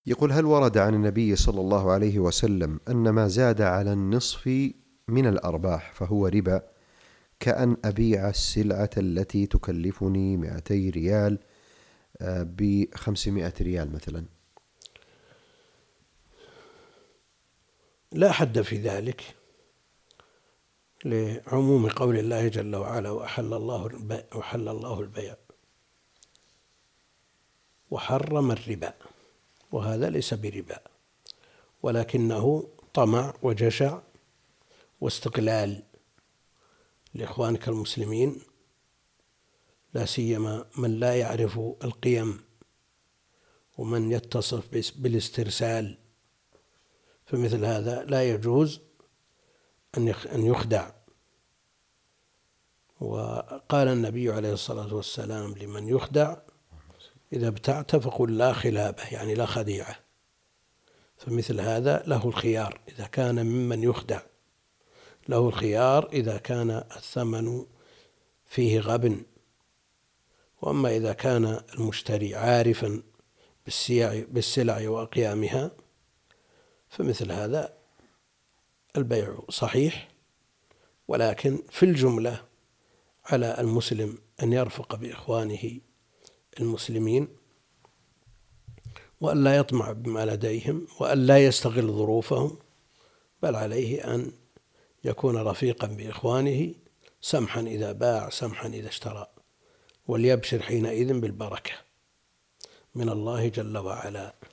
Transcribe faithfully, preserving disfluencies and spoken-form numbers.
يقول: هل ورد عن النبي صلى الله عليه وسلم أن ما زاد على النصف من الأرباح فهو ربا، كأن أبيع السلعة التي تكلفني مئتي ريال بخمسمائة ريال مثلا؟ لا حد في ذلك، لعموم قول الله جل وعلا: وأحل الله البيع وحل الله البيع وحرم الربا، وهذا ليس بربا ولكنه طمع وجشع واستقلال لإخوانك المسلمين، لا سيما من لا يعرف القيم ومن يتصف بالاسترسال، فمثل هذا لا يجوز أن يخدع. وقال النبي عليه الصلاة والسلام لمن يخدع: إذا ابتعت فقل لا خلابة، يعني لا خديعة. فمثل هذا له الخيار إذا كان ممن يخدع، له الخيار إذا كان الثمن فيه غبن. وأما إذا كان المشتري عارفا بالسلع وأقيامها فمثل هذا البيع صحيح، ولكن في الجملة على المسلم أن يرفق بإخوانه المسلمين، وأن لا يطمع بما لديهم، وأن لا يستغل ظروفهم، بل عليه أن يكون رفيقا بإخوانه، سمحا إذا باع سمحا إذا اشترى، وليبشر حينئذ بالبركة من الله جل وعلا.